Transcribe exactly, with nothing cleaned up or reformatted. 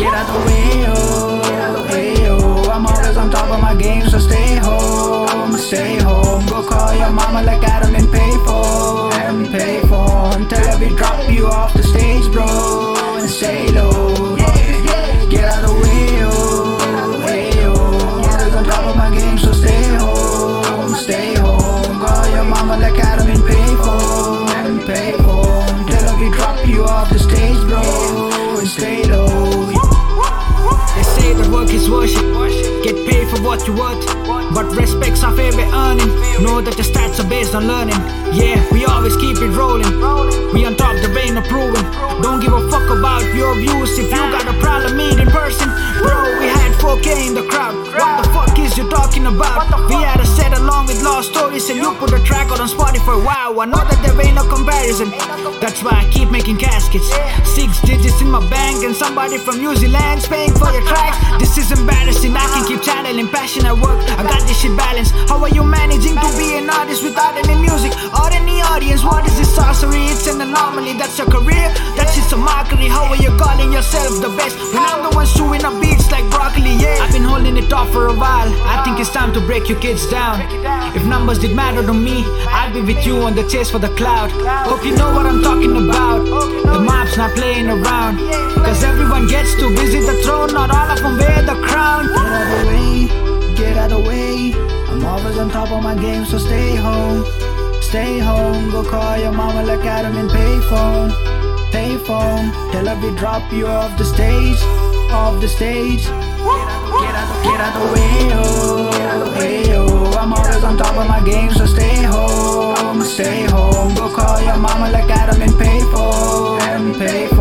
Get out the way, oh, hey, oh. I'm always on top of my game, so stay home, stay home. Go call your mama like Adam and payphone, payphone. Tell her we drop you off the stage, bro, and stay low. Get out the way, oh, hey, oh. I'm always on top of my game, so stay home, stay home. Call your mama like Adam and payphone, payphone. Tell her we drop you off the stage, bro, and stay low. They say that work is worship, get paid for what you worth, but respect's our favorite earning. Know that the stats are based on learning. Yeah, we always keep it rolling. We on top, there ain't no proving. Don't give a fuck about your views. If you got a problem, meet in person. Bro, we had four K in the crowd. What the fuck is you talking about? We had a set along with lost stories, and you put a track out on Spotify. Wow, I know that there ain't no comparison. That's why I keep making caskets. Six digits in my bank, and somebody from New Zealand's paying for your tracks. This is embarrassing, I can keep channeling passion at work. I got this shit balanced. How are you managing to be an artist without any music or any audience? What is this sorcery? It's an anomaly, that's your career, that's just a mockery. How are you calling yourself the best when I'm the one chewing up beats like broccoli? Yeah, I've been holding it off for a while. I think it's time to break your kids down. If numbers did matter to me, I'd be with you on the chase for the cloud. Hope you know what I'm talking about. The mob's not playing around, cause everyone gets to visit the throne, not all of them wear the crown. Get out the way, get out the way. I'm always on top of my game, so stay home, stay home. Go call your mama like Adam and payphone, payphone. Tell her we drop you off the stage, off the stage. Get out, get out the way, oh, hey, oh. I'm always on top of my game, so stay home, stay home. Go call your mama like Adam and payphone, payphone.